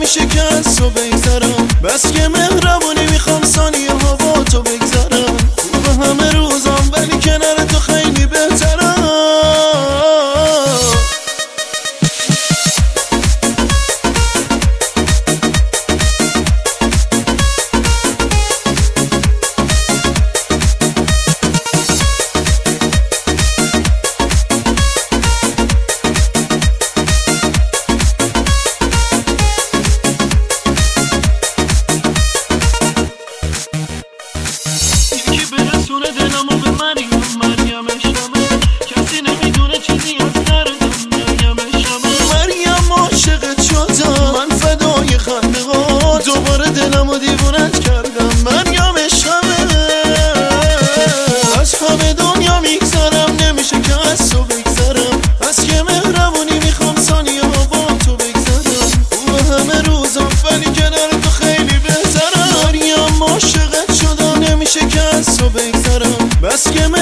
نمیشه که از تو بگذرم، بس که مهربونی میخوام ثانیه ها با تو بگذرم. خوبه همه روزام ولی کنار تو خیلی بهترم. دوباره دلمو دیوونت کردم، مریم شمه. از همه دنیا میگذرم، نمیشه که از تو بگذرم، از که مهربونی میخوام ثانیه ها با تو بگذرم. خوبه همه روزم ولی کنار تو خیلی بهترم. مریم عاشقت شدم، نمیشه که از تو بگذرم، بس که